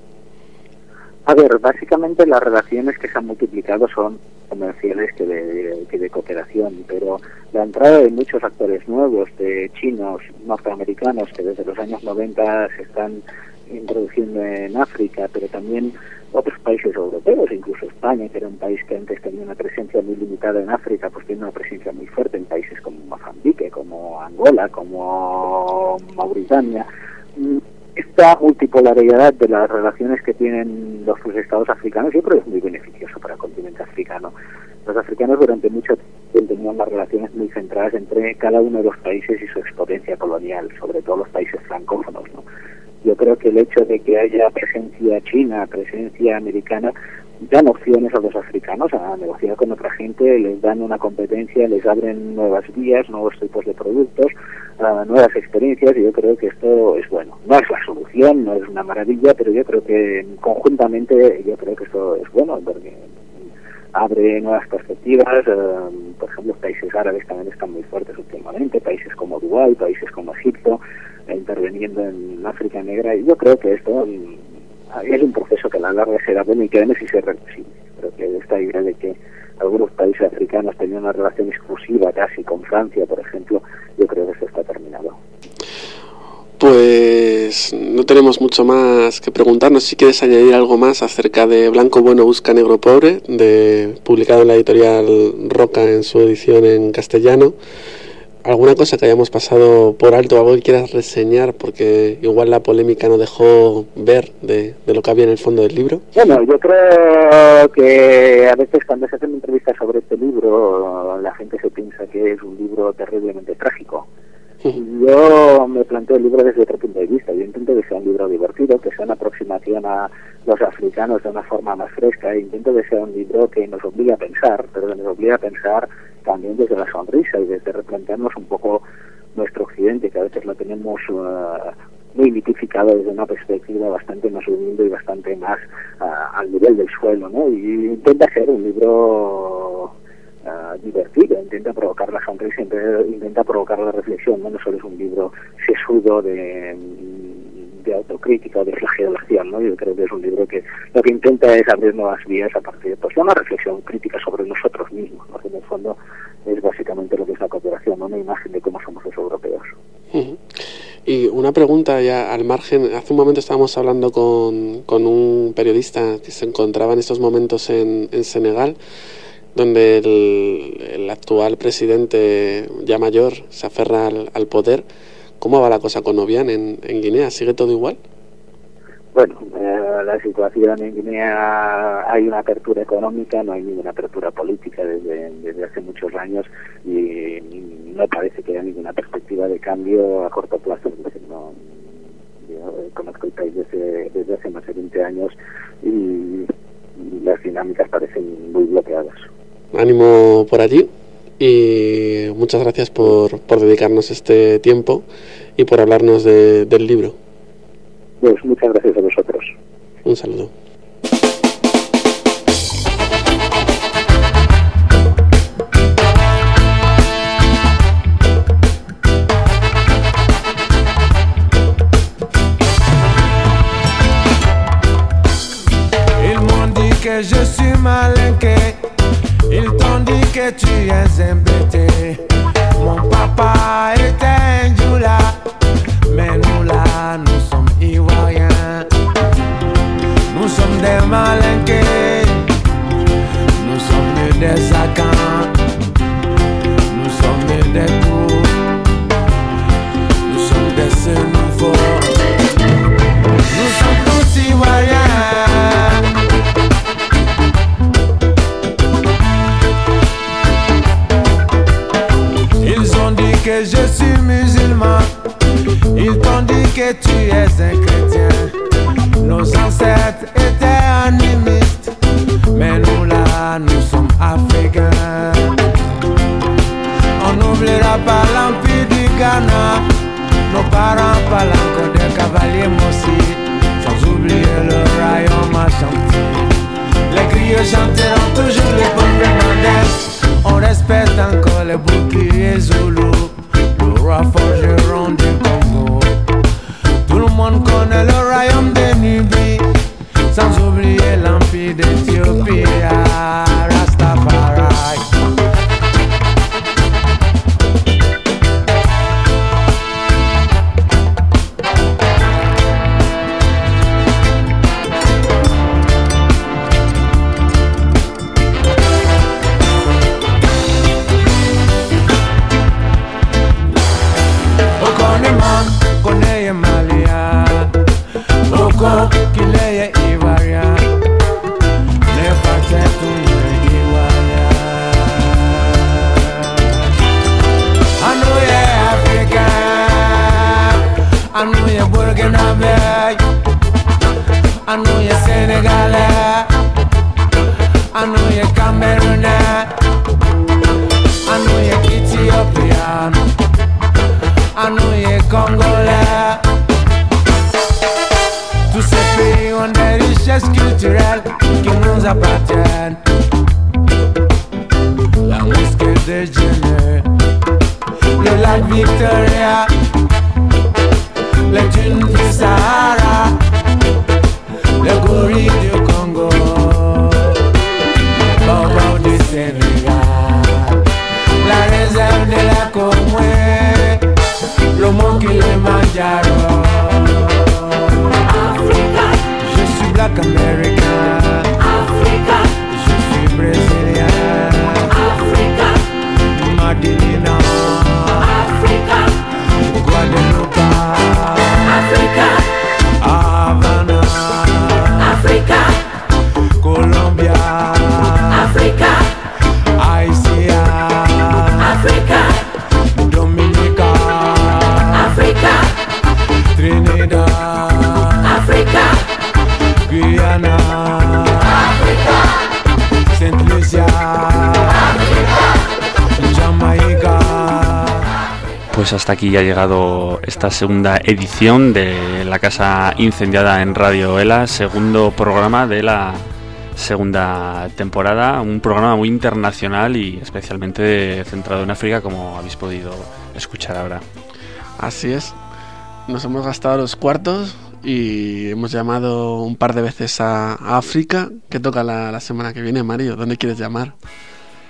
A ver, básicamente las relaciones que se han multiplicado son comerciales que de, que de cooperación, pero la entrada de muchos actores nuevos, de chinos, norteamericanos, que desde los años noventa se están introduciendo en África, pero también otros países europeos, incluso España, que era un país que antes tenía una presencia muy limitada en África, pues tiene una presencia muy fuerte en países como Mozambique, como Angola, como Mauritania. Esta multipolaridad de las relaciones que tienen los estados africanos yo creo que es muy beneficioso para el continente africano. Los africanos durante mucho tiempo tenían unas relaciones muy centradas entre cada uno de los países y su exponencia colonial, sobre todo los países francófonos, ¿no? Yo creo que el hecho de que haya presencia china, presencia americana, dan opciones a los africanos a negociar con otra gente, les dan una competencia, les abren nuevas vías, nuevos tipos de productos, uh, nuevas experiencias, y yo creo que esto es bueno. No es la solución, no es una maravilla, pero yo creo que conjuntamente yo creo que esto es bueno, porque abre nuevas perspectivas. Uh, por ejemplo, los países árabes también están muy fuertes últimamente, países como Dubái, países como Egipto, eh, interviniendo en África Negra, y yo creo que esto um, es un proceso que a la larga será bueno y que además sí se reversible. Creo que esta idea de que algunos países africanos tenían una relación exclusiva casi con Francia, por ejemplo, yo creo que eso está terminado. Pues no tenemos mucho más que preguntarnos. Si quieres añadir algo más acerca de Blanco Bueno Busca Negro Pobre, de publicado en la editorial Roca en su edición en castellano. ¿Alguna cosa que hayamos pasado por alto, algo que quieras reseñar? Porque igual la polémica no dejó ver de, de lo que había en el fondo del libro. Bueno, yo creo que a veces cuando se hacen entrevistas sobre este libro, la gente se piensa que es un libro terriblemente trágico. Yo me planteo el libro desde otro punto de vista. Yo intento que sea un libro divertido, que sea una aproximación a los africanos de una forma más fresca. E intento que sea un libro que nos obligue a pensar, pero que nos obligue a pensar también desde la sonrisa y desde replantearnos un poco nuestro occidente, que a veces lo tenemos uh, muy mitificado desde una perspectiva bastante más humilde y bastante más uh, al nivel del suelo, ¿no? Y intenta ser un libro Uh, divertido, intenta provocar la sonrisa, intenta provocar la reflexión, ¿no? No solo es un libro sesudo de, de autocrítica o de flagelación, ¿no? Yo creo que es un libro que lo que intenta es abrir nuevas vías a partir de pues, una reflexión crítica sobre nosotros mismos, ¿no? En el fondo es básicamente lo que es la cooperación, ¿no? Una imagen de cómo somos los europeos. Uh-huh. Y una pregunta ya al margen. Hace un momento estábamos hablando con, con un periodista que se encontraba en estos momentos en, en Senegal, donde el, el actual presidente ya mayor se aferra al, al poder. ¿Cómo va la cosa con Obiang en, en Guinea? ¿Sigue todo igual? Bueno, eh, la situación en Guinea, hay una apertura económica, no hay ninguna apertura política desde, desde hace muchos años y no parece que haya ninguna perspectiva de cambio a corto plazo. No, yo conozco el país desde, desde hace más de veinte años y las dinámicas parecen muy bloqueadas. Ánimo por allí y muchas gracias por, por dedicarnos este tiempo y por hablarnos de, del libro. Pues muchas gracias a vosotros. Un saludo. Ils m'ont dit que je suis malinqué. Ils t'ont dit que tu es embêté. Mon papa était un djoula, mais nous là, nous sommes ivoiriens. Nous sommes des malinqués. Nous sommes nés des Sakans. Nous sommes nés des coups. Nous sommes des Sénouveaux. Nous sommes tous ivoiriens. Que je suis musulman, ils t'ont dit que tu es un chrétien. Nos ancêtres étaient animistes, mais nous là, nous sommes africains. On n'oubliera pas l'empire du Ghana, nos parents parlent encore des cavaliers Mossi, sans oublier le royaume Ashanti. Les griots chanteront toujours les bonnes Mendes, on respecte encore les boucliers Zoulous. Roi forgeron du Congo. Tout le monde connaît le royaume de Nubie, sans oublier l'empire d'Éthiopie, Rastafari. Kileye Ivaria, ne fate tunye Ivaria. Anouye Africa, anouye Burkinabe, anouye Sénégalais, anouye Camerounais, anouye Éthiopian, anouye Congolais. Tous ces pays ont des richesses culturelles qui nous appartiennent. La mosquée de Djenné, le lac Victoria, les dunes du Sahara, le gorille du Congo, le baobab du Sénégal, la réserve de la Comoué, le mont Kilimanjaro. Black America, Africa. Je suis brésilien, Africa. Madinina, Africa. Guadeloupe, Africa. Havana, Africa. Colombia, Africa. Haïtia, Africa. Dominica, Africa. Trinidad, Africa. Guyana, Africa. Saint Lucia, Africa. Jamaica. Pues hasta aquí ya ha llegado esta segunda edición de La Casa Incendiada en Radio Ela, segundo programa de la segunda temporada, un programa muy internacional y especialmente centrado en África, como habéis podido escuchar ahora. Así es, nos hemos gastado los cuartos y hemos llamado un par de veces a, a África. ¿Qué toca la, la semana que viene, Mario? ¿Dónde quieres llamar?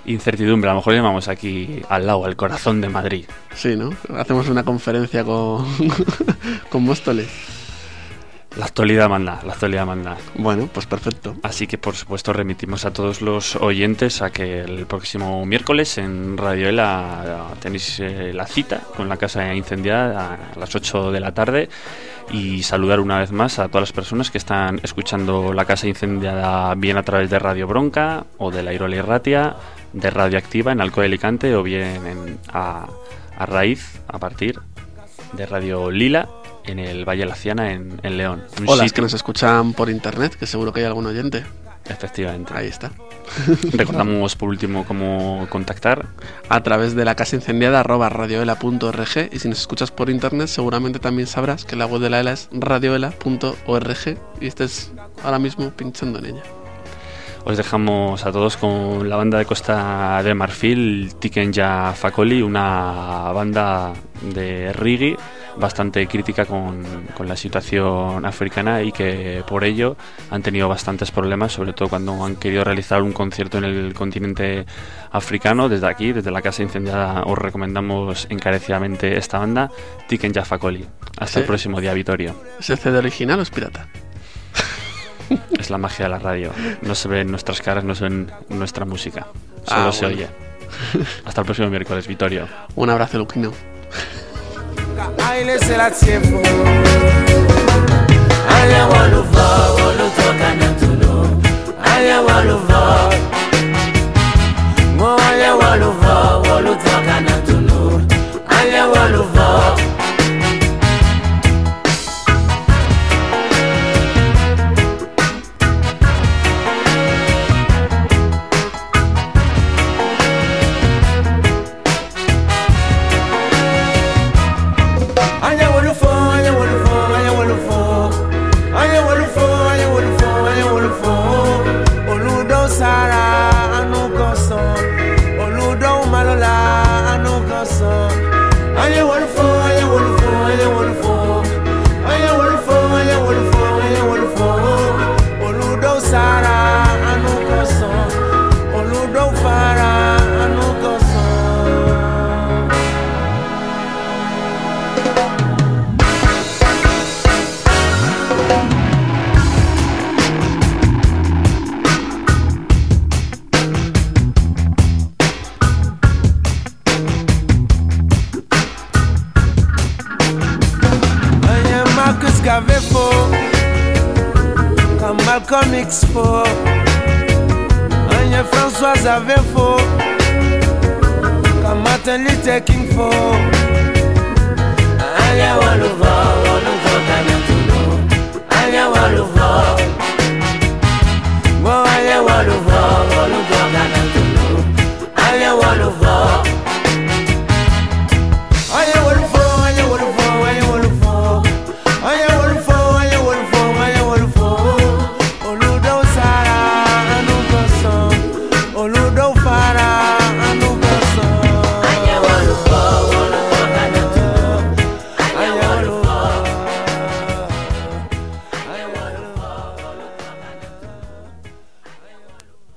incertidumbre. A lo mejor llamamos aquí al lado, al corazón de Madrid. Sí, ¿no? Hacemos una conferencia con, con Móstoles. La actualidad manda, la actualidad manda. Bueno, pues perfecto. Así que, por supuesto, remitimos a todos los oyentes a que el próximo miércoles en Radio Ela tenéis eh, la cita con la casa incendiada a las ocho de la tarde, y saludar una vez más a todas las personas que están escuchando la casa incendiada bien a través de Radio Bronca o de la Irola y Ratia, de Radioactiva en Alcoy de Alicante, o bien en, a, a raíz, a partir de Radio Lila en el Valle de la Ciana, en, en León. O las que nos escuchan por internet, que seguro que hay algún oyente. Efectivamente. Ahí está. Recordamos por último cómo contactar. A través de la casa incendiada arroba radioela punto org, y si nos escuchas por internet seguramente también sabrás que la web de la ELA es radioela punto org y estés ahora mismo pinchando en ella. Os dejamos a todos con la banda de Costa de Marfil, Tiken Ya Fakoli, una banda de reggae bastante crítica con, con la situación africana, y que por ello han tenido bastantes problemas, sobre todo cuando han querido realizar un concierto en el continente africano. Desde aquí, desde la casa incendiada, os recomendamos encarecidamente esta banda, Tiken Ya Fakoli. Hasta Sí. el próximo día, Vitorio. ¿Es el C D original o es pirata? Es la magia de la radio. No se ven nuestras caras, no se ven nuestra música. Solo Ah, se bueno. oye. Hasta el próximo miércoles, Vitorio. Un abrazo, Luquino. Haile Selassie fo. Aya waluva walutoka na tulu. Aya waluva. Mo aya waluva walutoka na tulu. Aya waluva. Malcolm X fo, Anya Françoise avait faux, comme Martin Luther King fo. Anya waluva waluva kana